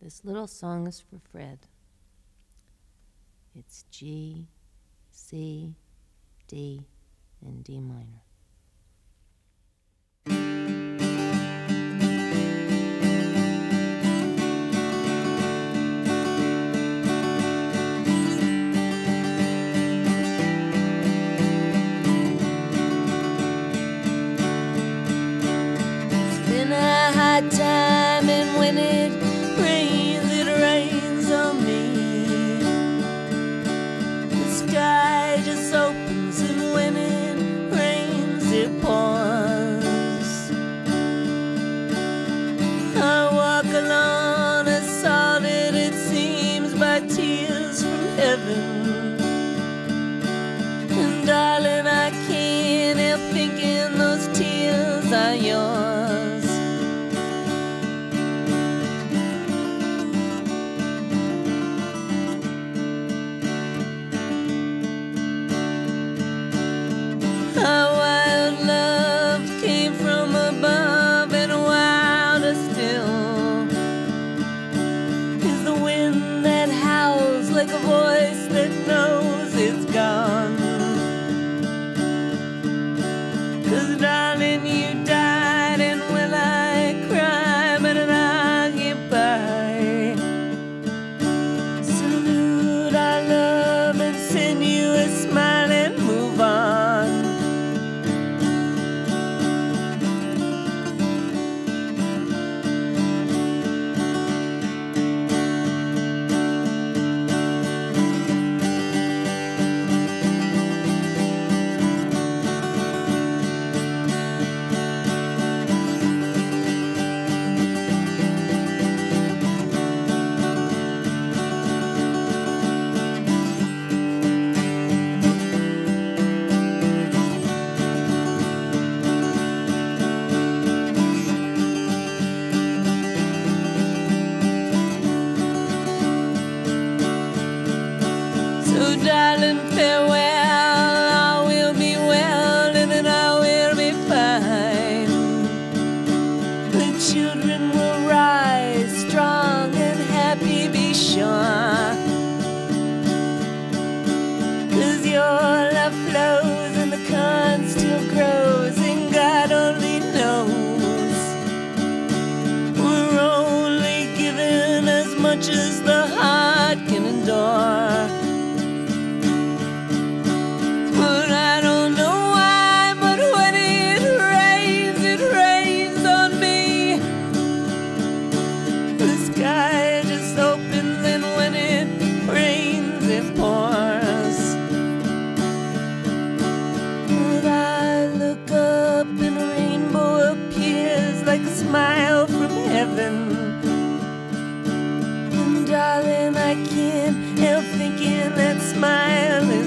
This little song is for Fred. It's G, C, D, and D minor. It's been a hard time, and when it rains on me. The sky just opens, and when it rains, it pours. I walk along assaulted, it seems, by tears from heaven. And darling, I can't help thinking those tears are yours. Our wild love came from above, and wilder still is the wind that howls like a voice that knows it's gone. 'Cause darling, you died, and will I cry, but I'll get by. Salute our love and send you a smile and move on. So darling, farewell, all will be well, and then I will be fine. The children will rise strong and happy, be sure. 'Cause your love flows and the corn still grows, and God only knows. We're only given as much as the heart can endure. But I don't know why, but when it rains on me. The sky just opens, and when it rains, it pours. But I look up, and a rainbow appears like a smile from heaven. And darling, I can't help thinking that smile is